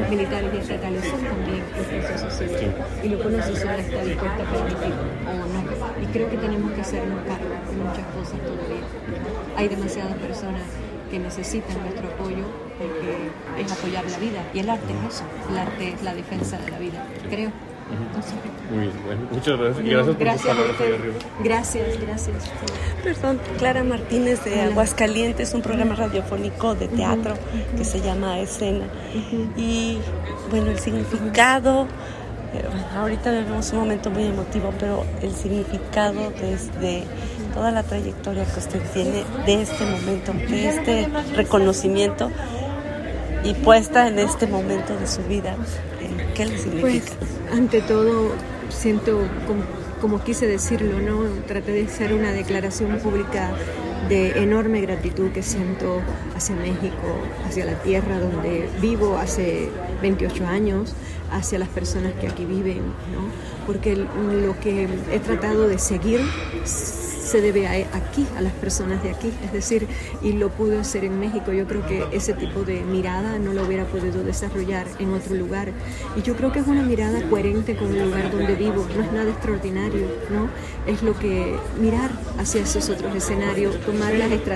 militares y estatales son también los procesos civiles. Y lo que una sociedad está dispuesta a permitir o no. Y creo que tenemos que hacernos cargo de muchas cosas todavía. Hay demasiadas personas que necesitan nuestro apoyo porque es apoyar la vida. Y el arte es eso. El arte es la defensa de la vida, creo. Entonces, muy bueno, muchas gracias. Gracias por tus palabras ahí arriba. Gracias. Perdón, Clara Martínez de Aguascalientes, un programa radiofónico de teatro que se llama Escena. Y bueno, el significado, ahorita vivimos un momento muy emotivo, pero el significado desde toda la trayectoria que usted tiene de este momento, de este reconocimiento y puesta en este momento de su vida, ¿qué le significa? Pues, ante todo, siento, como quise decirlo, ¿no? Traté de hacer una declaración pública de enorme gratitud que siento hacia México, hacia la tierra donde vivo hace 28 años, hacia las personas que aquí viven, ¿no? Porque lo que he tratado de seguir se debe aquí, a las personas de aquí, es decir, y lo pude hacer en México. Yo creo que ese tipo de mirada no lo hubiera podido desarrollar en otro lugar, y yo creo que es una mirada coherente con el lugar donde vivo, no es nada extraordinario, ¿no? Es lo que mirar hacia esos otros escenarios, tomar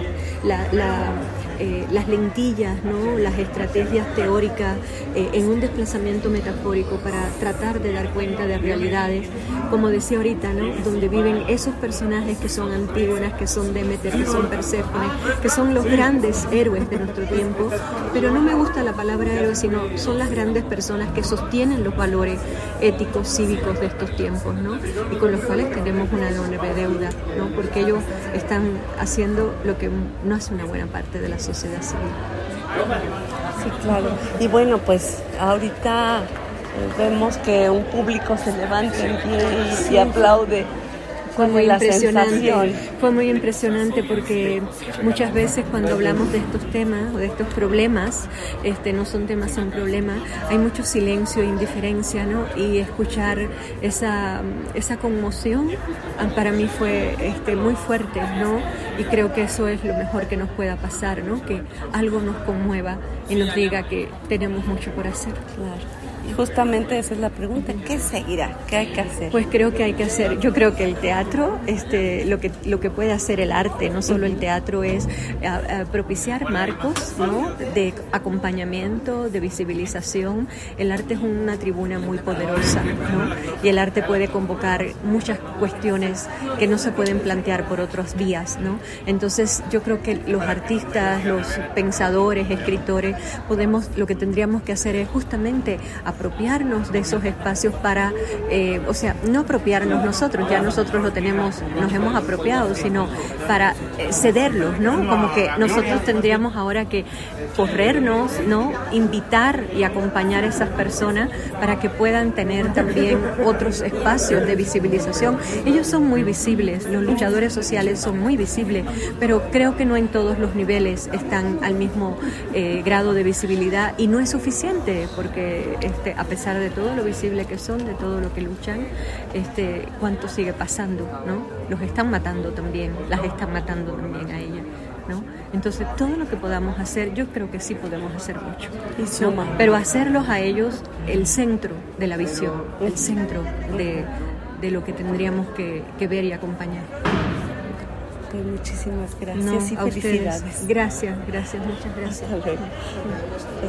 las lentillas, ¿no? Las estrategias teóricas en un desplazamiento metafórico para tratar de dar cuenta de realidades, como decía ahorita, ¿no? Donde viven esos personajes que son Antígonas, que son Demeter, que son Perséfone, que son los grandes héroes de nuestro tiempo, pero no me gusta la palabra héroe, sino son las grandes personas que sostienen los valores éticos, cívicos de estos tiempos, ¿no? Y con los cuales tenemos una enorme deuda, ¿no? Porque ellos están haciendo lo que no hace una buena parte de la sociedad civil. Sí, claro. Y bueno, pues ahorita vemos que un público se levanta en pie y aplaude. Fue muy impresionante porque muchas veces cuando hablamos de estos temas o de estos problemas, no son temas sin problema, hay mucho silencio e indiferencia, ¿no? Y escuchar esa conmoción para mí fue muy fuerte, ¿no? Y creo que eso es lo mejor que nos pueda pasar, ¿no? Que algo nos conmueva y nos diga que tenemos mucho por hacer. Claro. Y justamente esa es la pregunta, ¿qué seguirá? ¿Qué hay que hacer? Pues creo que hay que hacer, yo creo que el teatro, lo que puede hacer el arte, no solo el teatro, es propiciar marcos, ¿no? De acompañamiento, de visibilización. El arte es una tribuna muy poderosa, ¿no? Y el arte puede convocar muchas cuestiones que no se pueden plantear por otras vías, ¿no? Entonces yo creo que los artistas, los pensadores, escritores, lo que tendríamos que hacer es justamente apropiarnos de esos espacios para, no apropiarnos nosotros, ya nosotros nos hemos apropiado, sino para cederlos, ¿no? Como que nosotros tendríamos ahora que corrernos, ¿no? Invitar y acompañar a esas personas para que puedan tener también otros espacios de visibilización. Ellos son muy visibles, los luchadores sociales son muy visibles, pero creo que no en todos los niveles están al mismo grado de visibilidad, y no es suficiente porque a pesar de todo lo visible que son, de todo lo que luchan, cuánto sigue pasando, ¿no? Los están matando también, las están matando también a ellas, ¿no? Entonces todo lo que podamos hacer, yo creo que sí podemos hacer mucho, ¿no? Pero hacerlos a ellos el centro de la visión, el centro de lo que tendríamos que ver y acompañar. Pues muchísimas gracias y felicidades. Gracias, muchas gracias.